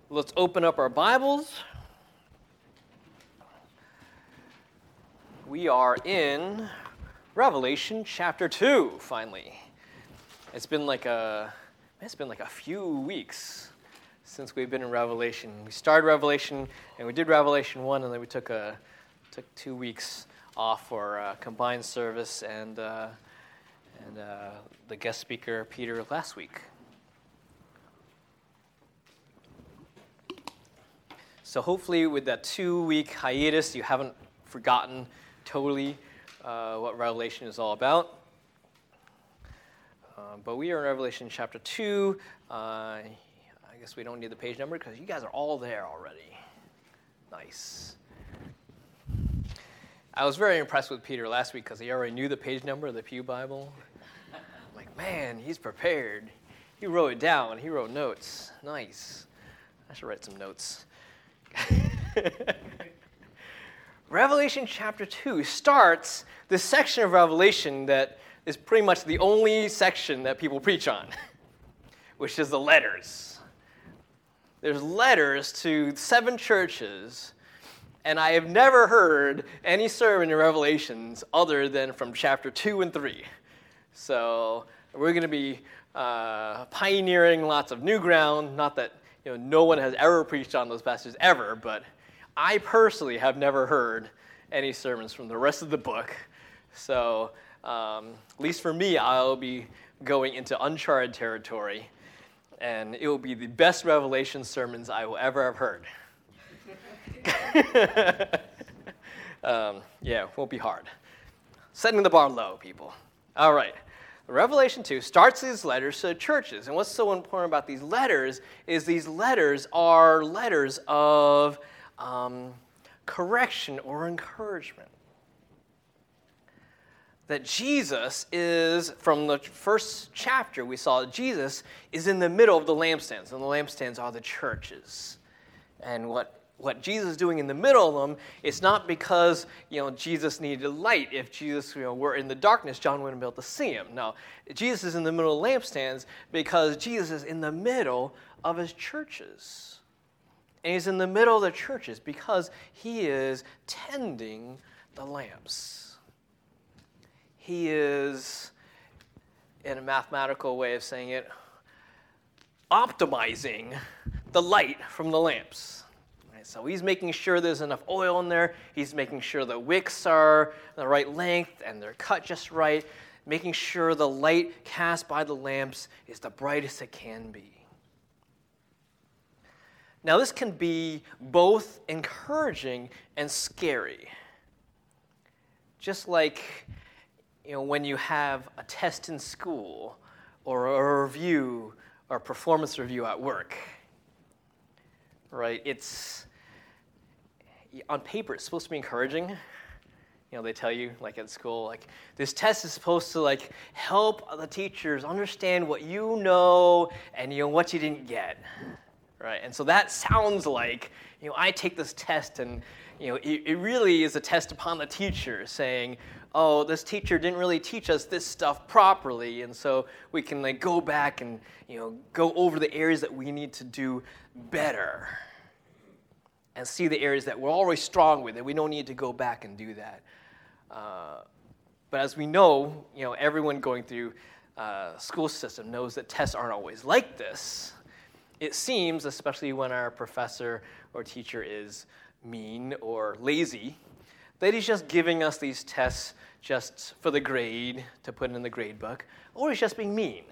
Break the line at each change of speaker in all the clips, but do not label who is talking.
Let's open up our Bibles. We are in Revelation chapter 2, finally. It's been like a few weeks since we've been in Revelation. We started Revelation, and we did Revelation 1, and then we took 2 weeks off for a combined service and the guest speaker, Peter, last week. So hopefully with that 2-week hiatus, you haven't forgotten totally what Revelation is all about. But we are in Revelation chapter 2. I guess we don't need the page number because you guys are all there already. Nice. I was very impressed with Peter last week because he already knew the page number of the Pew Bible. I'm like, man, he's prepared. He wrote it down. He wrote notes. Nice. I should write some notes. Revelation chapter 2 starts this section of Revelation that is pretty much the only section that people preach on, which is the letters. There's letters to 7 churches, and I have never heard any sermon in Revelations other than from chapter 2 and 3. So we're going to be pioneering lots of new ground, not that no one has ever preached on those passages ever, but I personally have never heard any sermons from the rest of the book. So, at least for me, I'll be going into uncharted territory, and it will be the best Revelation sermons I will ever have heard. Yeah, it won't be hard. Setting the bar low, people. All right. Revelation 2 starts these letters to the churches. And what's so important about these letters is these letters are letters of correction or encouragement. That Jesus is, from the first chapter we saw, Jesus is in the middle of the lampstands. And the lampstands are the churches. And what Jesus is doing in the middle of them, it's not because Jesus needed light. If Jesus were in the darkness, John wouldn't be able to see him. No, Jesus is in the middle of lampstands because Jesus is in the middle of his churches. And he's in the middle of the churches because he is tending the lamps. He is, in a mathematical way of saying it, optimizing the light from the lamps. So he's making sure there's enough oil in there. He's making sure the wicks are the right length and they're cut just right. Making sure the light cast by the lamps is the brightest it can be. Now this can be both encouraging and scary. Just like when you have a test in school or a review or a performance review at work. Right? It's on paper, it's supposed to be encouraging. They tell you, like at school, this test is supposed to help the teachers understand what you know and what you didn't get, right? And so that sounds like, I take this test and it really is a test upon the teacher saying, oh, this teacher didn't really teach us this stuff properly, and so we can go back and go over the areas that we need to do better. And see the areas that we're already strong with, and we don't need to go back and do that. But as we know, everyone going through school system knows that tests aren't always like this. It seems, especially when our professor or teacher is mean or lazy, that he's just giving us these tests just for the grade, to put in the grade book, or he's just being mean.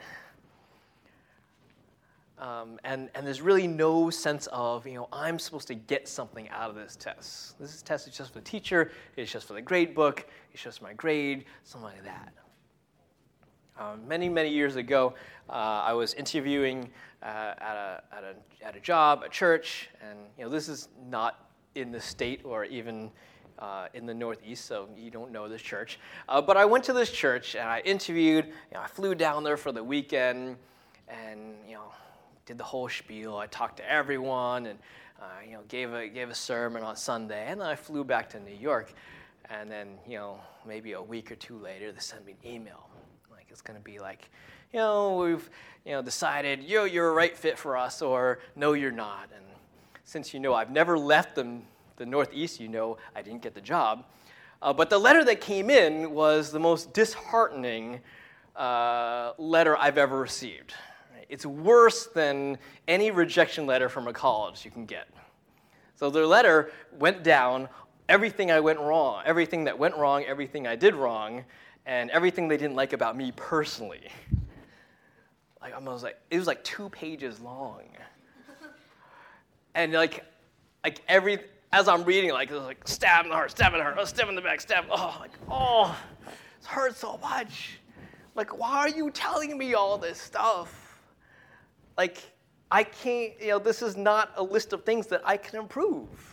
And there's really no sense of, I'm supposed to get something out of this test. This test is just for the teacher, it's just for the grade book, it's just my grade, something like that. Many, many years ago, I was interviewing at a job, a church, and this is not in the state or even in the Northeast, so you don't know this church. But I went to this church, and I interviewed, I flew down there for the weekend, and, did the whole spiel. I talked to everyone and gave a sermon on Sunday, and then I flew back to New York. And then maybe a week or 2 later, they sent me an email. It's going to be we've decided you're a right fit for us, or no, you're not. And since you know I've never left the Northeast, you know I didn't get the job. But the letter that came in was the most disheartening letter I've ever received. It's worse than any rejection letter from a college you can get. So the letter went down everything I went wrong, everything that went wrong, everything I did wrong, and everything they didn't like about me personally. It was like 2 pages long. And as I'm reading, it was like stab in the heart, stab in the heart, stab in the back, stab. It hurts so much. Why are you telling me all this stuff? I can't, this is not a list of things that I can improve.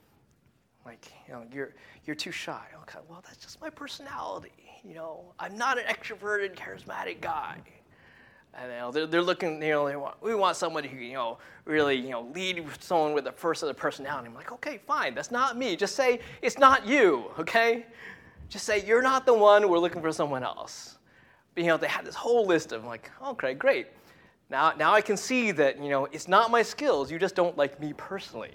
You're too shy. Okay, well, that's just my personality. I'm not an extroverted, charismatic guy. And they're looking, we want somebody who, really, lead someone with a personality. I'm like, okay, fine, that's not me. Just say it's not you, okay? Just say you're not the one. We're looking for someone else. But, they had this whole list of okay, great. Now I can see that, it's not my skills. You just don't like me personally.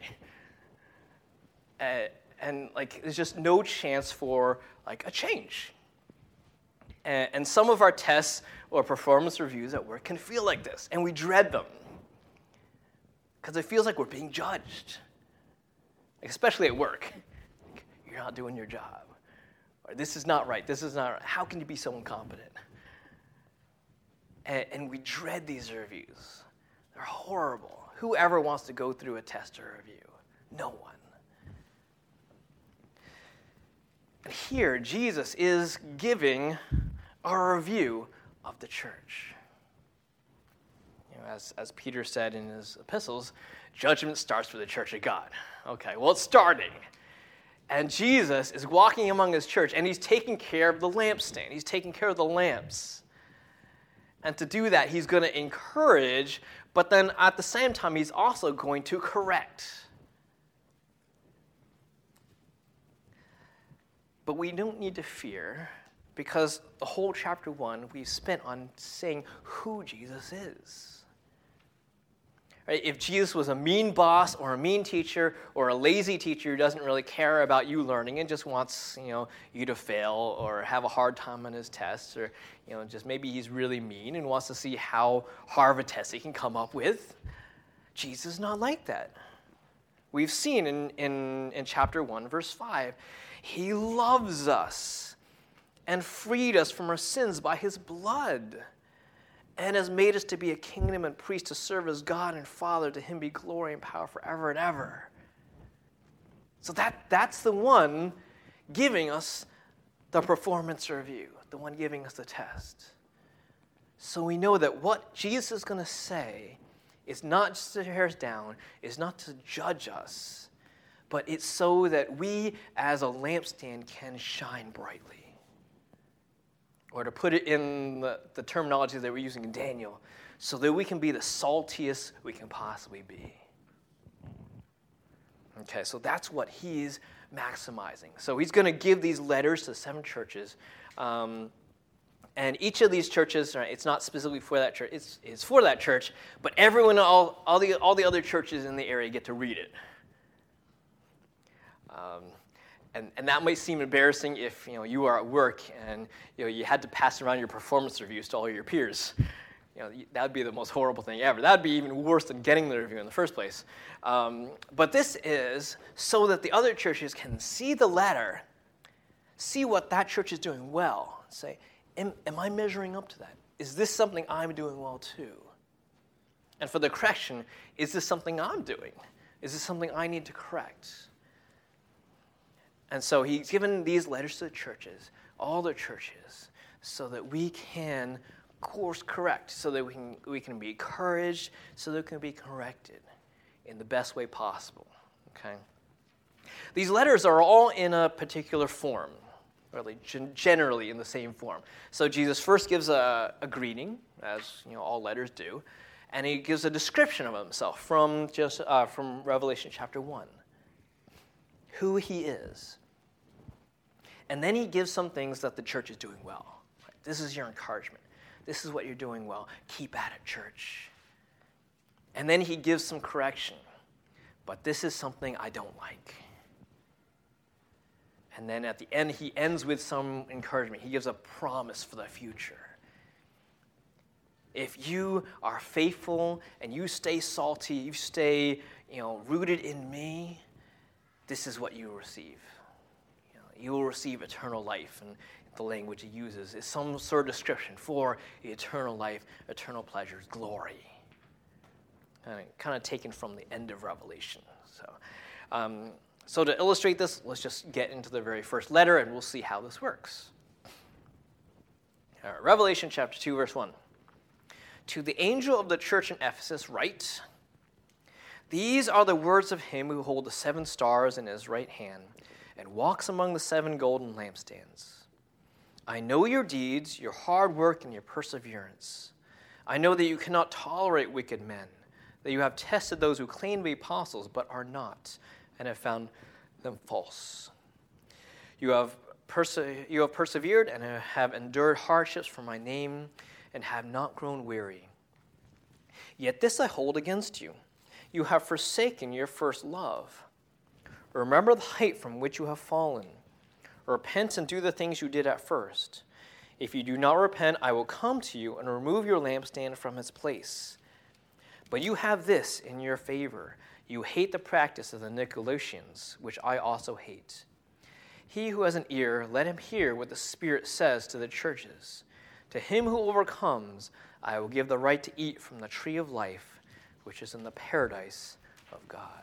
And there's just no chance for, a change. And some of our tests or performance reviews at work can feel like this, and we dread them. Because it feels like we're being judged. Especially at work. You're not doing your job. Or this is not right. This is not right. How can you be so incompetent? And we dread these reviews. They're horrible. Whoever wants to go through a test or review? No one. And here, Jesus is giving a review of the church. As Peter said in his epistles, judgment starts with the church of God. Okay, well, it's starting. And Jesus is walking among his church, and he's taking care of the lampstand. He's taking care of the lamps. And to do that, he's going to encourage, but then at the same time, he's also going to correct. But we don't need to fear, because the whole chapter 1 we've spent on saying who Jesus is. Right? If Jesus was a mean boss or a mean teacher or a lazy teacher who doesn't really care about you learning and just wants, you to fail or have a hard time on his tests, or, just maybe he's really mean and wants to see how hard of a test he can come up with, Jesus is not like that. We've seen in chapter 1, verse 5, he loves us and freed us from our sins by his blood, and has made us to be a kingdom and priest to serve as God and Father. To him be glory and power forever and ever. So that's the one giving us the performance review, the one giving us the test. So we know that what Jesus is going to say is not just to tear us down, is not to judge us, but it's so that we as a lampstand can shine brightly. Or to put it in the terminology that we're using in Daniel, so that we can be the saltiest we can possibly be. Okay, so that's what he's maximizing. So he's going to give these letters to 7 churches. And each of these churches, right, it's not specifically for that church, it's for that church, but everyone, all the other churches in the area get to read it. And that might seem embarrassing if you are at work and you had to pass around your performance reviews to all your peers. That would be the most horrible thing ever. That would be even worse than getting the review in the first place. But this is so that the other churches can see the letter, see what that church is doing well, say, am I measuring up to that? Is this something I'm doing well too? And for the correction, is this something I'm doing? Is this something I need to correct? And so he's given these letters to the churches, all the churches, so that we can course correct, so that we can be encouraged, so that we can be corrected in the best way possible. Okay? These letters are all in a particular form, really generally in the same form. So Jesus first gives a greeting, as all letters do, and he gives a description of himself from Revelation chapter 1. Who he is. And then he gives some things that the church is doing well. This is your encouragement. This is what you're doing well. Keep at it, church. And then he gives some correction. but this is something I don't like. And then at the end, he ends with some encouragement. He gives a promise for the future. If you are faithful and you stay salty, you stay, rooted in me, this is what you will receive. You will receive eternal life. And the language he uses is some sort of description for eternal life, eternal pleasures, glory. Kind of taken from the end of Revelation. So to illustrate this, let's just get into the very first letter, and we'll see how this works. All right, Revelation chapter 2, verse 1. To the angel of the church in Ephesus write, these are the words of him who holds the 7 stars in his right hand and walks among the 7 golden lampstands. I know your deeds, your hard work, and your perseverance. I know that you cannot tolerate wicked men, that you have tested those who claim to be apostles but are not, and have found them false. You have persevered and have endured hardships for my name and have not grown weary. Yet this I hold against you. You have forsaken your first love. Remember the height from which you have fallen. Repent and do the things you did at first. If you do not repent, I will come to you and remove your lampstand from its place. But you have this in your favor. You hate the practice of the Nicolaitans, which I also hate. He who has an ear, let him hear what the Spirit says to the churches. To him who overcomes, I will give the right to eat from the tree of life, which is in the paradise of God.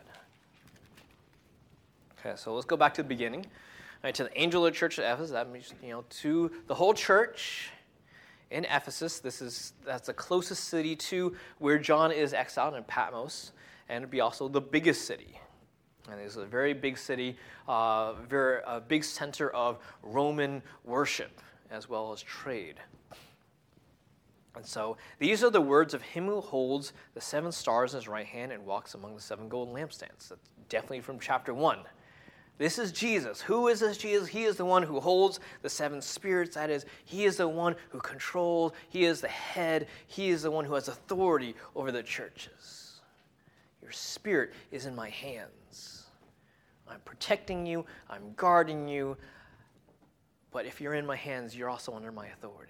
Okay, so let's go back to the beginning. Right, to the angel of the church at Ephesus, that means, to the whole church in Ephesus. That's the closest city to where John is exiled in Patmos, and it'd be also the biggest city. And it's a very big city, a big center of Roman worship as well as trade. And so these are the words of him who holds the 7 stars in his right hand and walks among the 7 golden lampstands. That's definitely from chapter 1. This is Jesus. Who is this Jesus? He is the one who holds the 7 spirits. That is, he is the one who controls. He is the head. He is the one who has authority over the churches. Your spirit is in my hands. I'm protecting you. I'm guarding you. But if you're in my hands, you're also under my authority.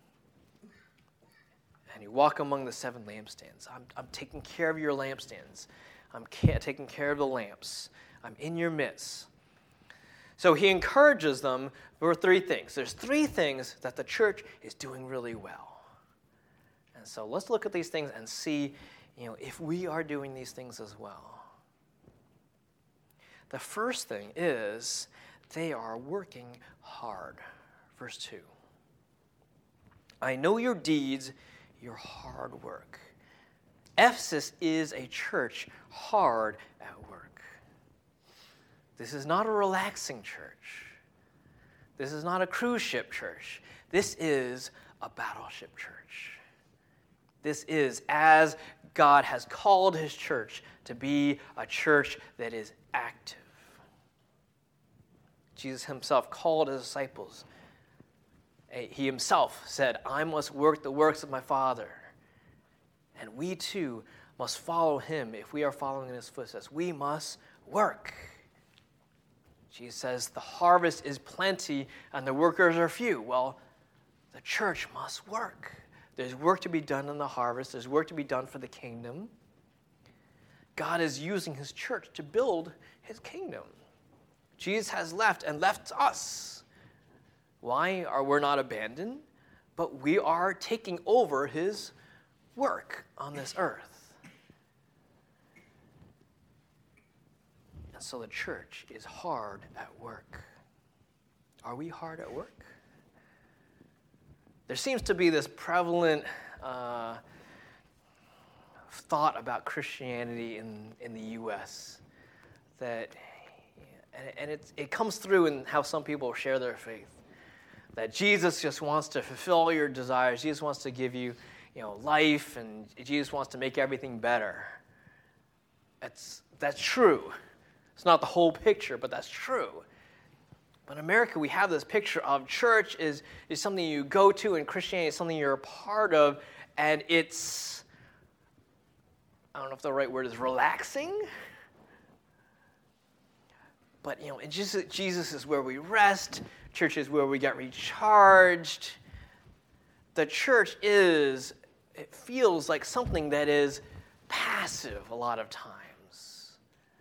And you walk among the 7 lampstands. I'm taking care of your lampstands. I'm taking care of the lamps. I'm in your midst. So he encourages them for 3 things. There's 3 things that the church is doing really well. And so let's look at these things and see, if we are doing these things as well. The first thing is they are working hard. Verse 2. I know your deeds, your hard work. Ephesus is a church hard at work. This is not a relaxing church. This is not a cruise ship church. This is a battleship church. This is as God has called his church to be a church that is active. Jesus himself called his disciples. He himself said, I must work the works of my Father. And we too must follow him if we are following in his footsteps. We must work. Jesus says, the harvest is plenty and the workers are few. Well, the church must work. There's work to be done in the harvest. There's work to be done for the kingdom. God is using his church to build his kingdom. Jesus has left and left us. Why are we not abandoned? But we are taking over his work on this earth. And so the church is hard at work. Are we hard at work? There seems to be this prevalent thought about Christianity in the U.S. that, and it comes through in how some people share their faith. That Jesus just wants to fulfill your desires. Jesus wants to give you, life, and Jesus wants to make everything better. That's true. It's not the whole picture, but that's true. But in America, we have this picture of church is something you go to, and Christianity is something you're a part of, and it's, I don't know if the right word is relaxing. But, Jesus is where we rest. Church is where we get recharged. The church it feels like something that is passive a lot of times.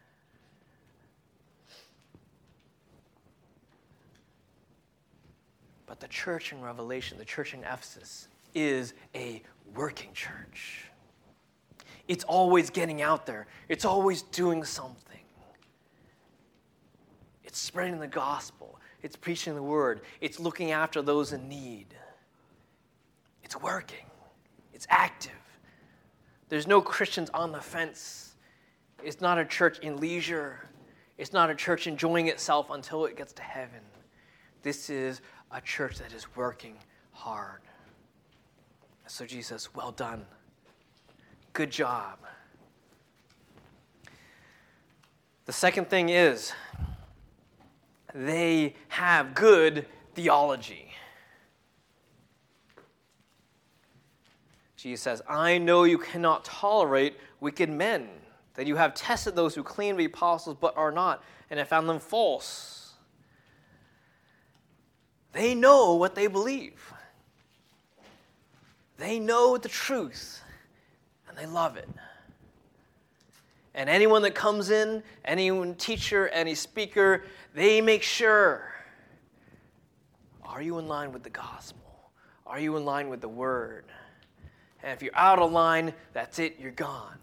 But the church in Revelation, the church in Ephesus, is a working church. It's always getting out there. It's always doing something. It's spreading the gospel. It's preaching the word. It's looking after those in need. It's working. It's active. There's no Christians on the fence. It's not a church in leisure. It's not a church enjoying itself until it gets to heaven. This is a church that is working hard. So Jesus says, well done. Good job. The second thing is, they have good theology. Jesus says, I know you cannot tolerate wicked men, that you have tested those who claim to be apostles but are not, and have found them false. They know what they believe. They know the truth, and they love it. And anyone that comes in, any teacher, any speaker, they make sure, are you in line with the gospel? Are you in line with the word? And if you're out of line, that's it, you're gone.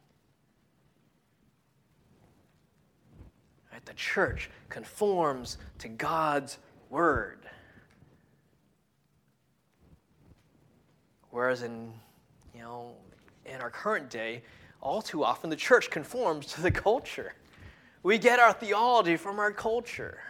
Right? The church conforms to God's word. Whereas in our current day, all too often the church conforms to the culture. We get our theology from our culture.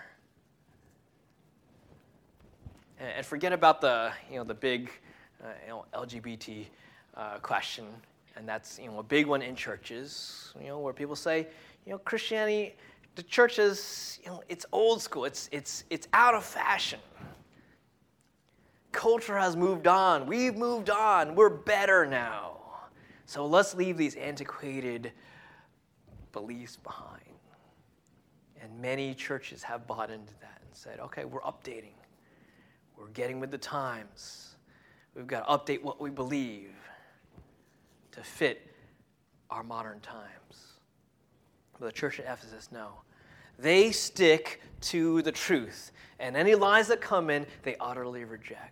And forget about the big LGBT question, and that's a big one in churches. Where people say Christianity, the church is it's old school. It's out of fashion. Culture has moved on. We've moved on. We're better now. So let's leave these antiquated beliefs behind. And many churches have bought into that and said, okay, we're updating. We're getting with the times. We've got to update what we believe to fit our modern times. But the church at Ephesus, no. They stick to the truth. And any lies that come in, they utterly reject.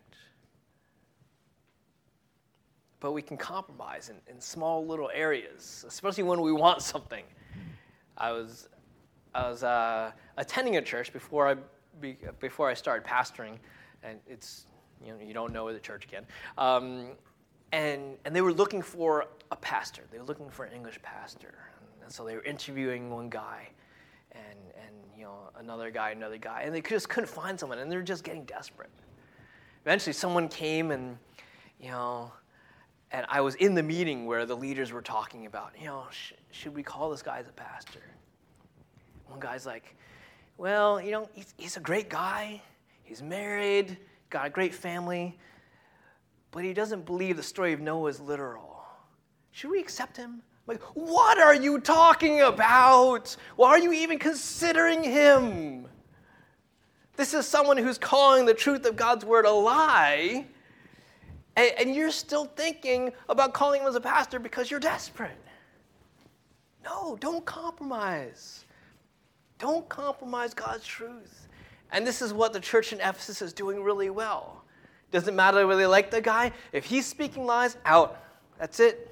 But we can compromise in small little areas, especially when we want something. I was attending a church before I started pastoring, and it's you don't know the church again, and they were looking for a pastor. They were looking for an English pastor, and so they were interviewing one guy, and another guy, and they just couldn't find someone, and they were just getting desperate. Eventually, someone came, and and I was in the meeting where the leaders were talking about, should we call this guy as a pastor? One guy's like, well, he's a great guy. He's married, got a great family, but he doesn't believe the story of Noah is literal. Should we accept him? Like, what are you talking about? Why are you even considering him? This is someone who's calling the truth of God's word a lie, and you're still thinking about calling him as a pastor because you're desperate. No, don't compromise. Don't compromise God's truth. And this is what the church in Ephesus is doing really well. Doesn't matter whether they like the guy. If he's speaking lies, out. That's it.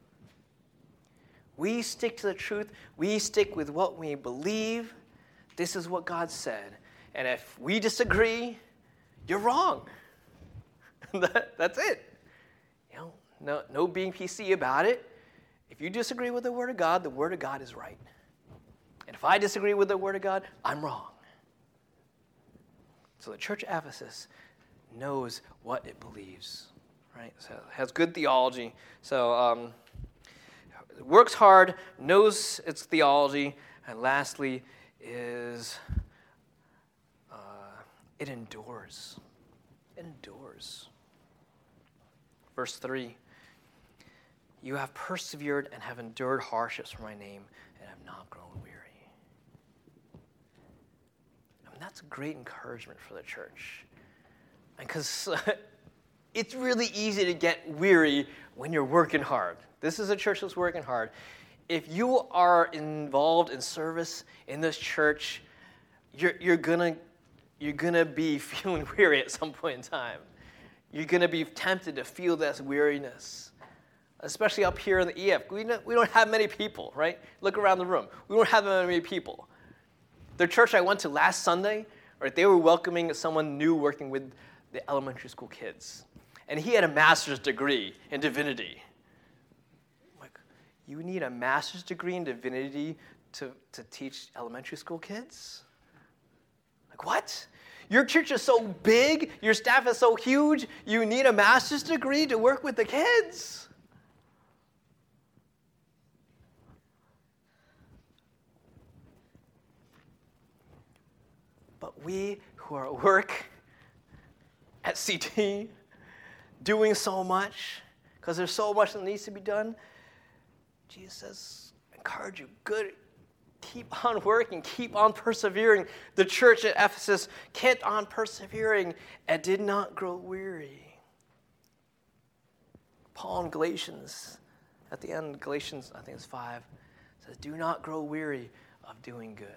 We stick to the truth. We stick with what we believe. This is what God said. And if we disagree, you're wrong. That's it. No being PC about it. If you disagree with the Word of God is right. And if I disagree with the Word of God, I'm wrong. So the church of Ephesus knows what it believes, right? So it has good theology. So it works hard, knows its theology, and lastly is it endures. It endures. Verse 3, you have persevered and have endured hardships for my name and have not grown weary. It's a great encouragement for the church. Because it's really easy to get weary when you're working hard. This is a church that's working hard. If you are involved in service in this church, you're gonna be feeling weary at some point in time. You're gonna be tempted to feel this weariness, especially up here in the EF. We don't have many people, right? Look around the room. We don't have many people. The church I went to last Sunday, right? They were welcoming someone new working with the elementary school kids, and he had a master's degree in divinity. You need a master's degree in divinity to teach elementary school kids? Like, what? Your church is so big, your staff is so huge, you need a master's degree to work with the kids? But we who are at work at CT, doing so much, because there's so much that needs to be done, Jesus says, encourage you, good, keep on working, keep on persevering. The church at Ephesus kept on persevering and did not grow weary. Paul in Galatians, at the end of Galatians, I think it's 5, says, do not grow weary of doing good.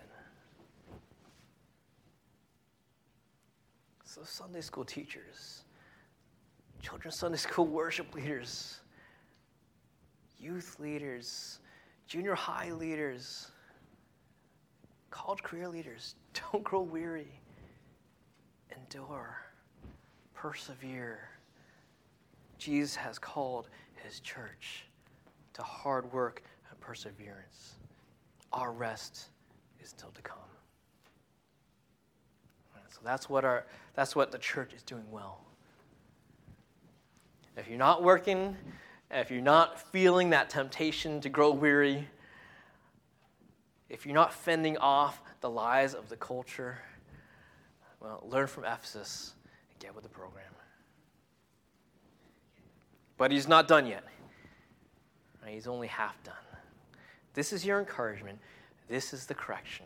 So Sunday school teachers, children's Sunday school worship leaders, youth leaders, junior high leaders, college career leaders, don't grow weary. Endure. Persevere. Jesus has called his church to hard work and perseverance. Our rest is still to come. So that's what the church is doing well. If you're not working, if you're not feeling that temptation to grow weary, if you're not fending off the lies of the culture, well, learn from Ephesus and get with the program. But he's not done yet. Right? He's only half done. This is your encouragement. This is the correction.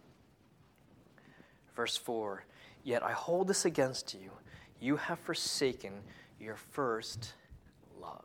Verse 4, yet I hold this against you. You have forsaken your first love.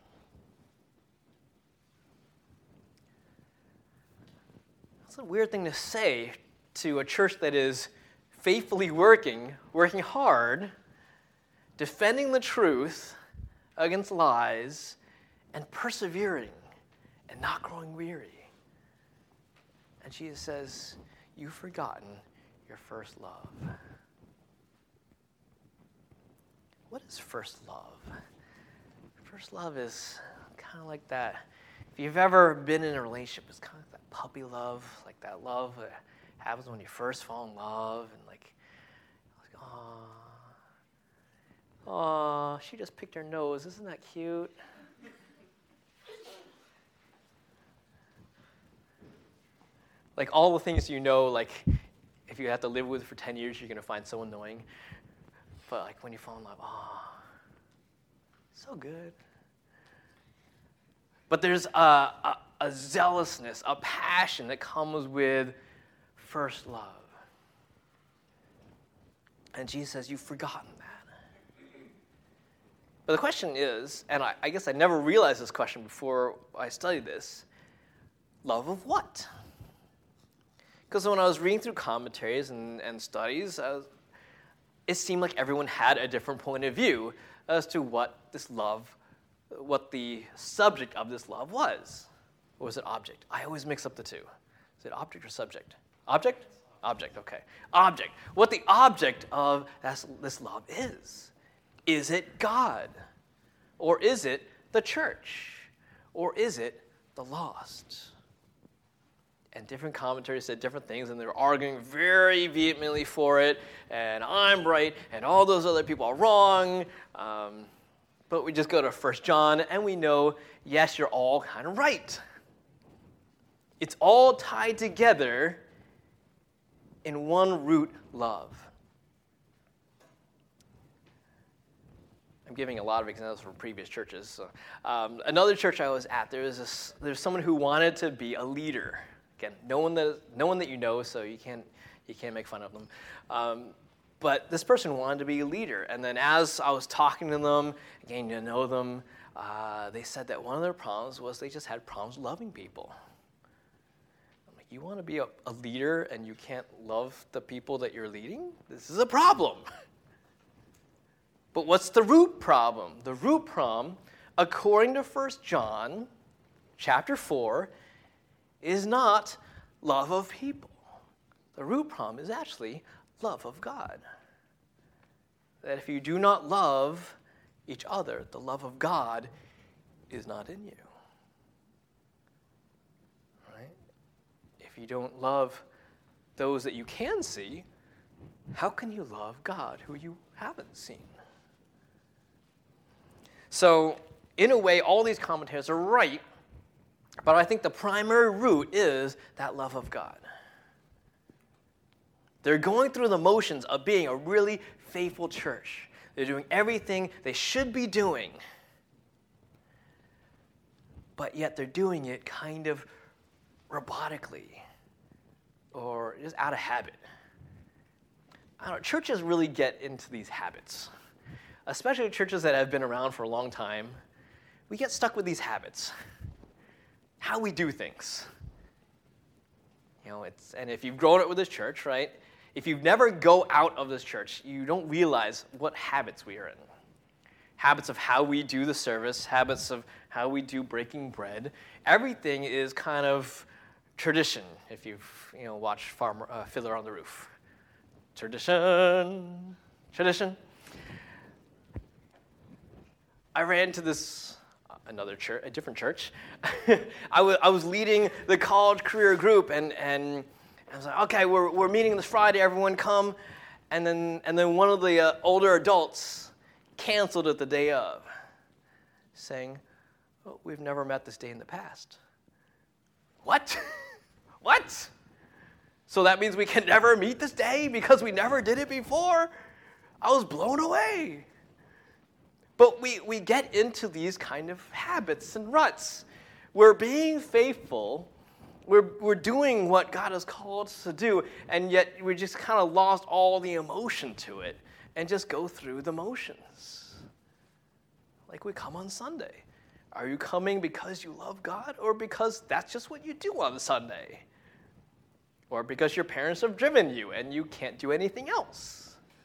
That's a weird thing to say to a church that is faithfully working hard, defending the truth against lies, and persevering and not growing weary. And Jesus says, you've forgotten your first love. What is first love? First love is kind of like that. If you've ever been in a relationship, it's kind of like that puppy love, like that love that happens when you first fall in love, and like oh, she just picked her nose. Isn't that cute? Like all the things you know, like if you have to live with for 10 years, you're going to find so annoying. But like when you fall in love, so good. But there's a zealousness, a passion that comes with first love. And Jesus says, you've forgotten that. But the question is, and I guess I never realized this question before I studied this, love of what? Because when I was reading through commentaries and studies, it seemed like everyone had a different point of view as to what the subject of this love was. Or was it object? I always mix up the two. Is it object or subject? Object? Object, okay. Object. What the object of this love is. Is it God? Or is it the church? Or is it the lost? And different commentaries said different things, and they were arguing very vehemently for it, and I'm right, and all those other people are wrong. But we just go to 1 John, and we know, yes, you're all kind of right. It's all tied together in one root, love. I'm giving a lot of examples from previous churches. So, another church I was at, there's someone who wanted to be a leader. Again, no one that you know, so you You can't make fun of them. But this person wanted to be a leader. And then as I was talking to them, getting to know them, they said that one of their problems was they just had problems loving people. I'm like, you want to be a leader and you can't love the people that you're leading? This is a problem. But what's the root problem? The root problem, according to 1 John chapter 4, is not love of people. The root problem is actually love of God. That if you do not love each other, the love of God is not in you. Right? If you don't love those that you can see, how can you love God who you haven't seen? So, in a way, all these commentators are right, but I think the primary root is that love of God. They're going through the motions of being a really faithful church. They're doing everything they should be doing, but yet they're doing it kind of robotically or just out of habit. I don't know, churches really get into these habits, especially churches that have been around for a long time. We get stuck with these habits, how we do things. And if you've grown up with this church, right? If you never go out of this church, you don't realize what habits we are in. Habits of how we do the service, habits of how we do breaking bread. Everything is kind of tradition, if you've watched Fiddler on the Roof. Tradition. I ran to another church, a different church. I was leading the college career group, and I was like, okay, we're meeting this Friday. Everyone come, and then one of the older adults canceled it the day of, saying, "Oh, we've never met this day in the past." What? What? So that means we can never meet this day because we never did it before? I was blown away. But we get into these kind of habits and ruts. We're being faithful. We're doing what God has called us to do, and yet we just kind of lost all the emotion to it and just go through the motions. Like we come on Sunday. Are you coming because you love God, or because that's just what you do on Sunday? Or because your parents have driven you and you can't do anything else?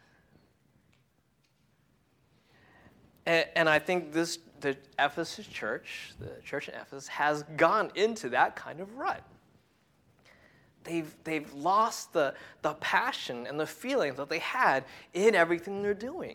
And I think the Ephesus church, the church in Ephesus, has gone into that kind of rut. They've lost the passion and the feelings that they had in everything they're doing.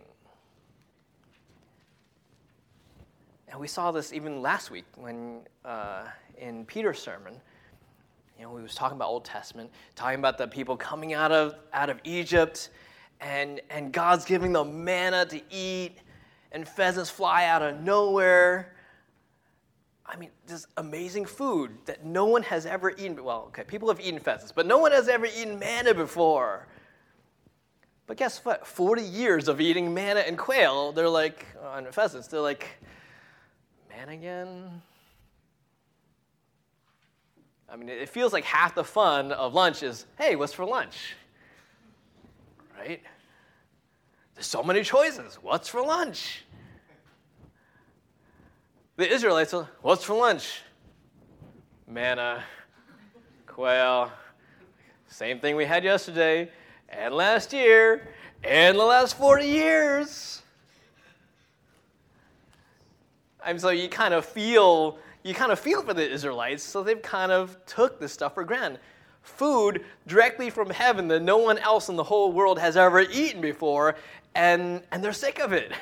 And we saw this even last week when in Peter's sermon, he was talking about Old Testament, talking about the people coming out of Egypt, and God's giving them manna to eat, and pheasants fly out of nowhere. I mean, this amazing food that no one has ever eaten. Well, okay, people have eaten pheasants, but no one has ever eaten manna before. But guess what? 40 years of eating manna and quail, they're like, on pheasants, they're like, man again? I mean, it feels like half the fun of lunch is, hey, what's for lunch? Right? There's so many choices. What's for lunch? The Israelites are, what's for lunch? Manna, quail, same thing we had yesterday, and last year, and the last 40 years. And so you kind of feel for the Israelites, so they've kind of took this stuff for granted. Food directly from heaven that no one else in the whole world has ever eaten before, and they're sick of it.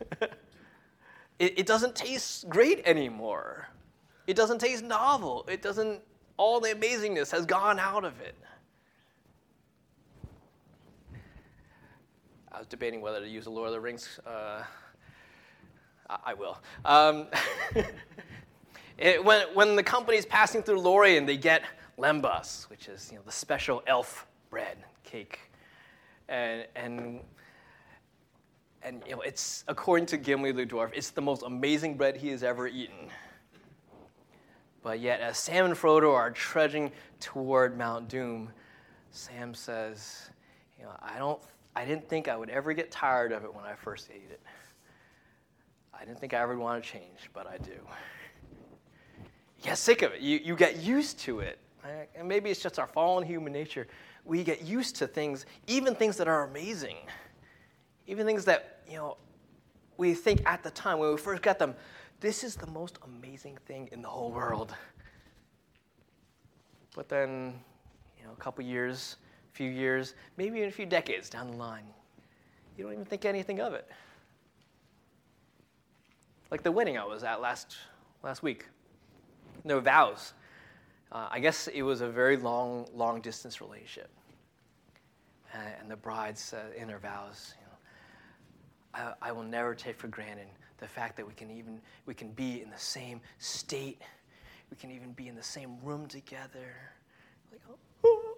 It doesn't taste great anymore. It doesn't taste novel. All the amazingness has gone out of it. I was debating whether to use the Lord of the Rings. I will. When the company's passing through Lorien, they get lembas, which is the special elf bread cake, and it's, according to Gimli the dwarf, it's the most amazing bread he has ever eaten. But yet, as Sam and Frodo are trudging toward Mount Doom, Sam says, I didn't think I would ever get tired of it when I first ate it. I didn't think I ever would want to change, but I do. You get sick of it. You get used to it. And maybe it's just our fallen human nature. We get used to things, even things that are amazing. Even things that, we think at the time when we first got them, this is the most amazing thing in the whole world. But then, a couple years, a few years, maybe even a few decades down the line, you don't even think anything of it. Like the wedding I was at last week. No vows. I guess it was a very long distance relationship. And the bride said in her vows, I will never take for granted the fact that we can be in the same state, we can even be in the same room together. Like, oh.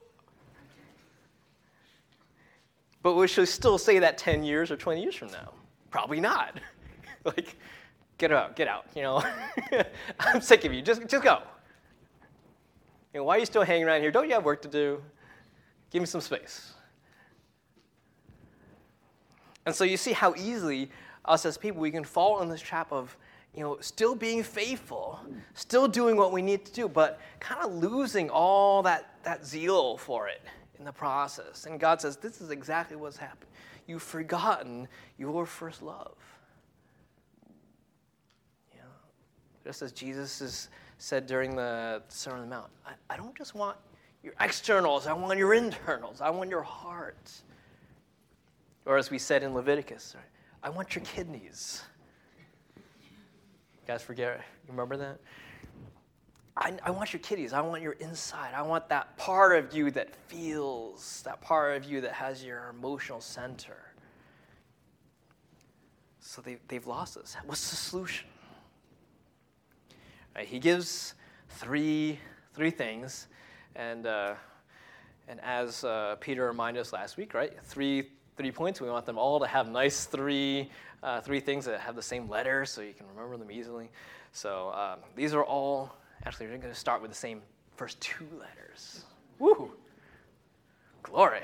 But will she still say that 10 years or 20 years from now? Probably not. Like, get out. I'm sick of you. Just go. Why are you still hanging around here? Don't you have work to do? Give me some space. And so you see how easily us as people, we can fall in this trap of, still being faithful, still doing what we need to do, but kind of losing all that zeal for it in the process. And God says, this is exactly what's happened. You've forgotten your first love. Just as Jesus has said during the Sermon on the Mount, I don't just want your externals, I want your internals, I want your heart. Or as we said in Leviticus, I want your kidneys. You guys forget? You remember that? I want your kidneys. I want your inside. I want that part of you that feels, that part of you that has your emotional center. So they've lost this. What's the solution? Right, he gives three things, and as Peter reminded us last week, right? Three points. We want them all to have nice three things that have the same letter, so you can remember them easily. So these are all. Actually, we're going to start with the same first two letters. Woo! Glory.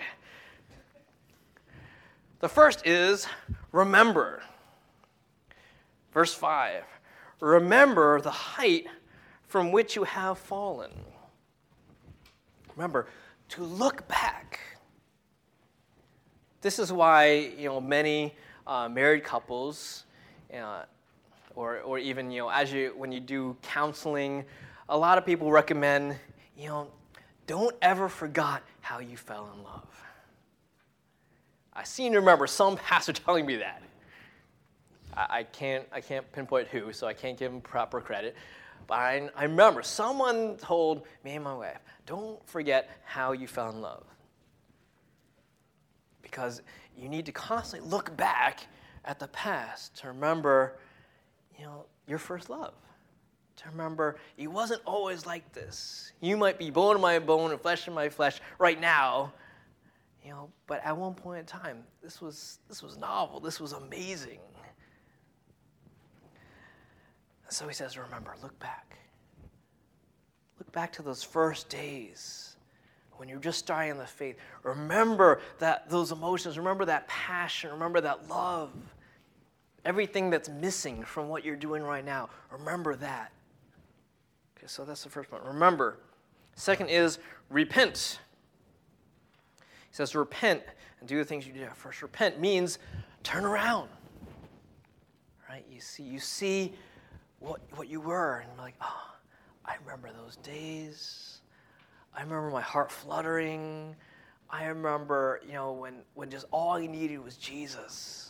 The first is remember. Verse 5. Remember the height from which you have fallen. Remember, to look back. This is why, many married couples, or even, when you do counseling, a lot of people recommend, don't ever forget how you fell in love. I seem to remember some pastor telling me that. I can't pinpoint who, so I can't give him proper credit. But I remember someone told me and my wife, don't forget how you fell in love. Because you need to constantly look back at the past to remember, your first love. To remember, it wasn't always like this. You might be bone of my bone and flesh of my flesh right now, but at one point in time, this was novel. This was amazing. So he says, remember, look back. Look back to those first days when you're just starting in the faith. Remember those emotions. Remember that passion. Remember that love. Everything that's missing from what you're doing right now, remember that. Okay, so that's the first one. Remember. Second is repent. He says repent and do the things you did at first. Repent means turn around. Right? You see what you were, and you're like, oh, I remember those days. I remember my heart fluttering. I remember, when just all I needed was Jesus.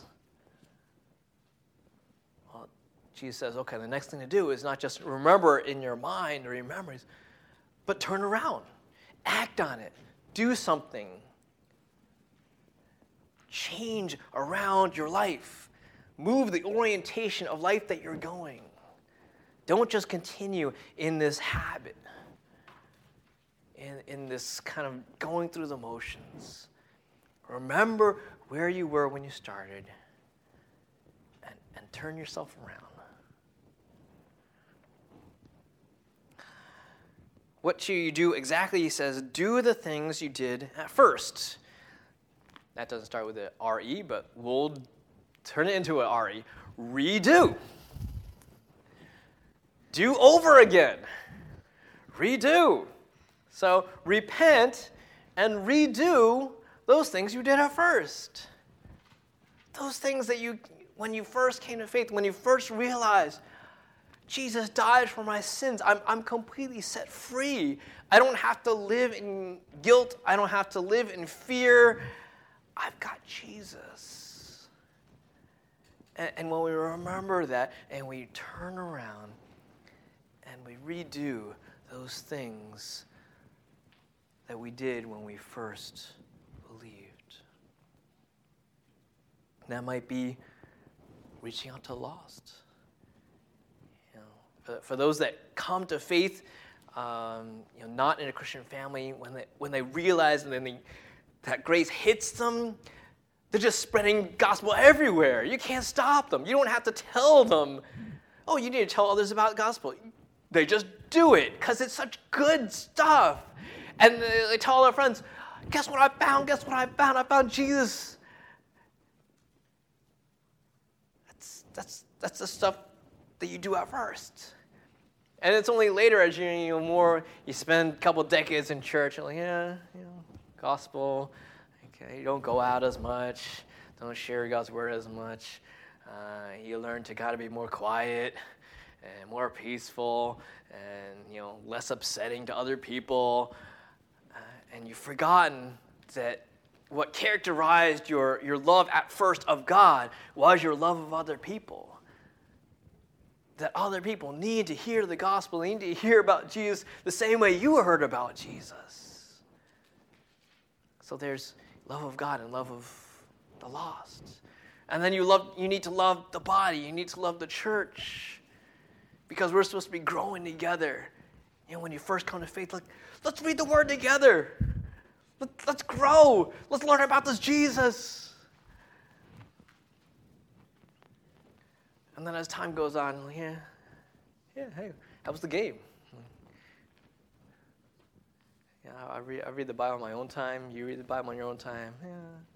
Well, Jesus says, okay, the next thing to do is not just remember in your mind or your memories, but turn around. Act on it. Do something. Change around your life. Move the orientation of life that you're going. Don't just continue in this habit, in this kind of going through the motions. Remember where you were when you started and turn yourself around. What should you do exactly? He says, do the things you did at first. That doesn't start with a R-E, but we'll turn it into an R-E. Redo. Do over again. Redo. So repent and redo those things you did at first. Those things that when you first came to faith, when you first realized, Jesus died for my sins. I'm completely set free. I don't have to live in guilt. I don't have to live in fear. I've got Jesus. And when we remember that and we turn around and we redo those things that we did when we first believed. That might be reaching out to the lost. For those that come to faith, not in a Christian family, when they realize and then that grace hits them, they're just spreading gospel everywhere. You can't stop them. You don't have to tell them, oh, you need to tell others about the gospel. They just do it because it's such good stuff. And they tell their friends, guess what I found? Guess what I found? I found Jesus. That's the stuff that you do at first. And it's only later as you spend a couple decades in church, you're like, gospel, okay, you don't go out as much, don't share God's word as much. You learn to gotta be more quiet and more peaceful and less upsetting to other people. And you've forgotten that what characterized your love at first of God was your love of other people. That other people need to hear the gospel, they need to hear about Jesus the same way you heard about Jesus. So there's love of God and love of the lost. And then you need to love the body, you need to love the church. Because we're supposed to be growing together. When you first come to faith, let's read the word together. Let's grow. Let's learn about this Jesus. And then as time goes on, hey, how was the game? I read the Bible on my own time. You read the Bible on your own time. Yeah.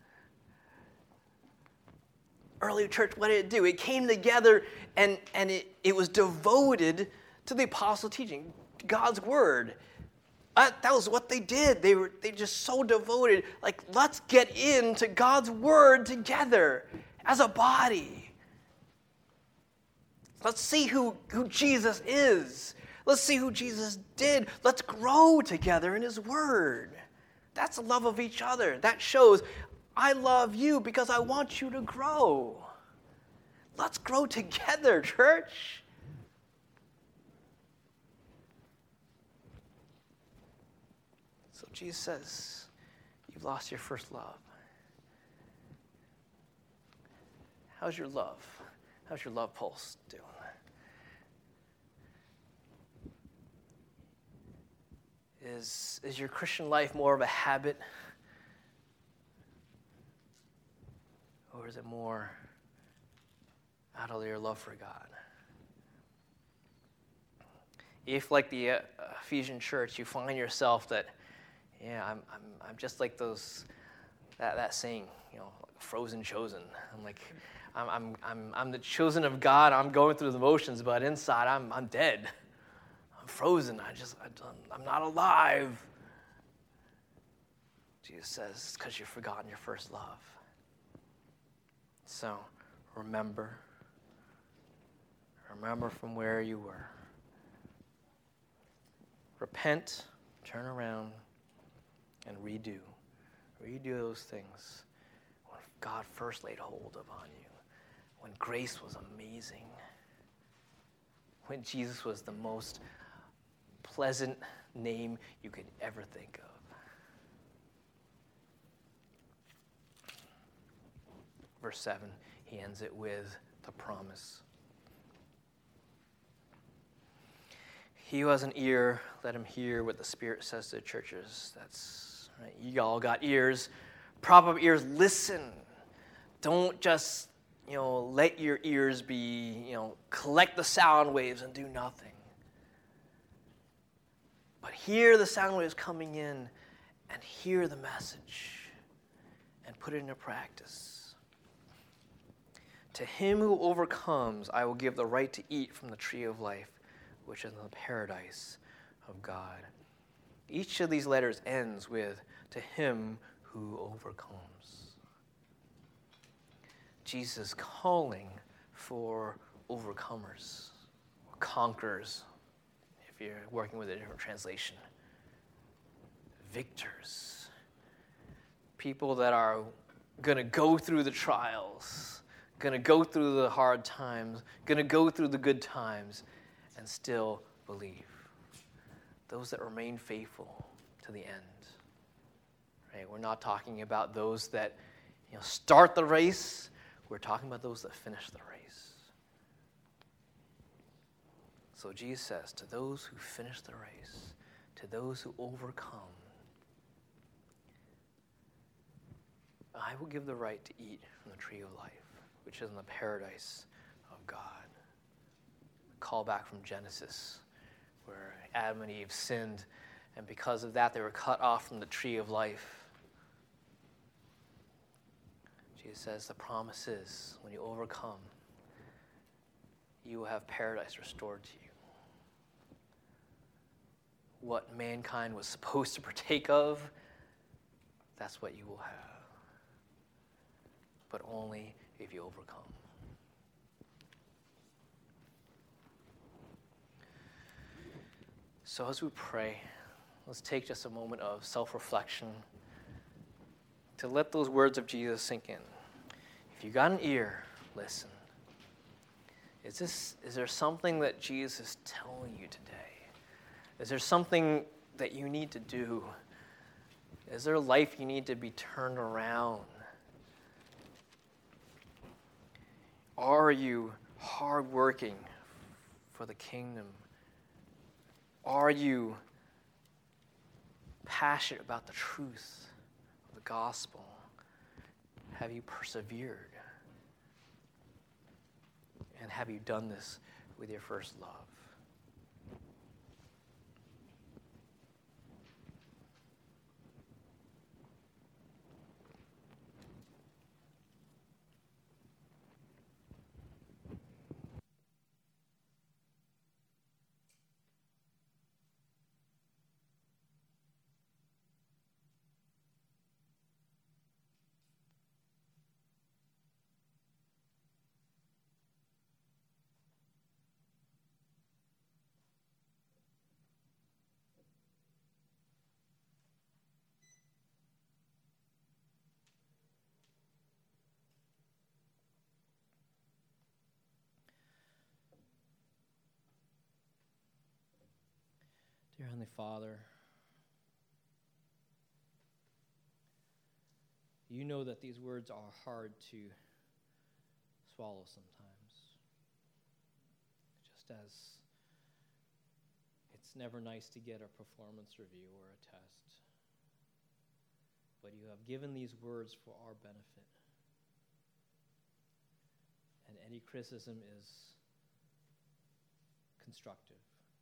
Early church, what did it do? It came together and it was devoted to the apostle teaching, God's word. That was what they did. They just so devoted. Let's get into God's word together as a body. Let's see who Jesus is. Let's see who Jesus did. Let's grow together in his word. That's the love of each other. That shows, I love you because I want you to grow. Let's grow together, church. So Jesus says, you've lost your first love. How's your love? How's your love pulse doing? Is your Christian life more of a habit? Or is it more out of your love for God? If, like the Ephesian church, you find yourself that, I'm just like that saying, frozen chosen. I'm the chosen of God. I'm going through the motions, but inside I'm dead. I'm frozen. I'm not alive. Jesus says it's because you've forgotten your first love. So remember from where you were. Repent, turn around, and redo those things when God first laid hold upon you, when grace was amazing, when Jesus was the most pleasant name you could ever think of. Verse 7, he ends it with the promise. He who has an ear, let him hear what the Spirit says to the churches. That's right. You all got ears. Prop up ears. Listen. Don't just, let your ears be, collect the sound waves and do nothing. But hear the sound waves coming in and hear the message and put it into practice. To him who overcomes, I will give the right to eat from the tree of life, which is in the paradise of God. Each of these letters ends with, to him who overcomes. Jesus is calling for overcomers, or conquerors, if you're working with a different translation. Victors. People that are going to go through the trials, going to go through the hard times, going to go through the good times, and still believe. Those that remain faithful to the end. Right? We're not talking about those that start the race. We're talking about those that finish the race. So Jesus says, to those who finish the race, to those who overcome, I will give the right to eat from the tree of life, which is in the paradise of God. Call back from Genesis, where Adam and Eve sinned, and because of that, they were cut off from the tree of life. Jesus says the promise is, when you overcome, you will have paradise restored to you. What mankind was supposed to partake of, that's what you will have. But only if you overcome. So as we pray, let's take just a moment of self-reflection to let those words of Jesus sink in. If you got an ear, listen. Is there something that Jesus is telling you today? Is there something that you need to do? Is there a life you need to be turned around? Are you hardworking for the kingdom? Are you passionate about the truth of the gospel? Have you persevered? And have you done this with your first love? Dear Heavenly Father, you know that these words are hard to swallow sometimes. Just as it's never nice to get a performance review or a test. But you have given these words for our benefit. And any criticism is constructive.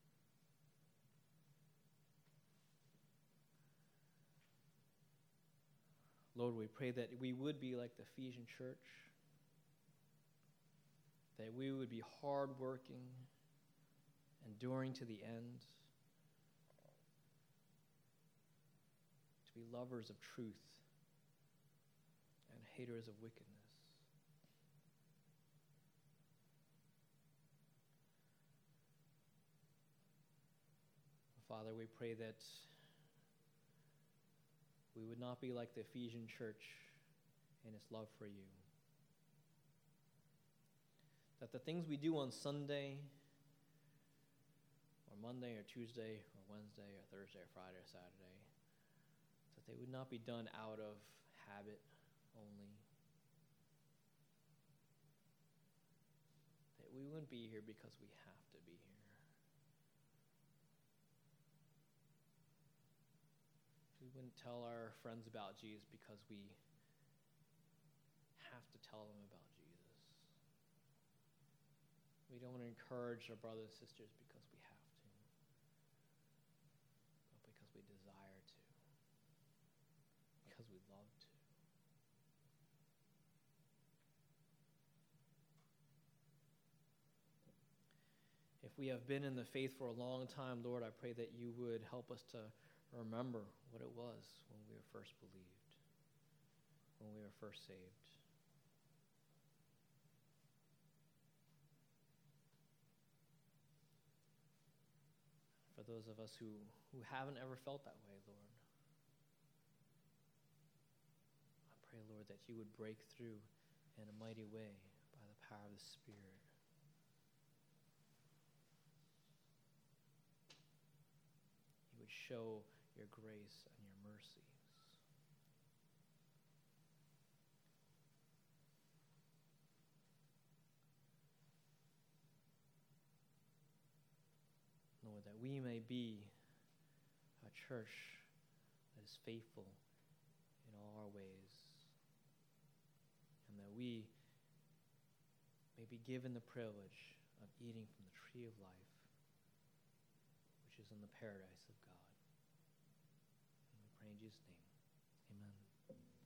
Lord, we pray that we would be like the Ephesian church, that we would be hardworking, enduring to the end, to be lovers of truth and haters of wickedness. Father, we pray that we would not be like the Ephesian church in its love for you. That the things we do on Sunday, or Monday, or Tuesday, or Wednesday, or Thursday, or Friday, or Saturday, that they would not be done out of habit only. That we wouldn't be here because we have to be here. We wouldn't tell our friends about Jesus because we have to tell them about Jesus. We don't want to encourage our brothers and sisters because we have to. love to. If we have been in the faith for a long time, Lord, I pray that you would help us to remember what it was when we were first believed, when we were first saved. For those of us who haven't ever felt that way, Lord, I pray, Lord, that you would break through in a mighty way by the power of the Spirit. You would show your grace and your mercies. Lord, that we may be a church that is faithful in all our ways, and that we may be given the privilege of eating from the tree of life, which is in the paradise of God. And we pray in Jesus' name. Amen.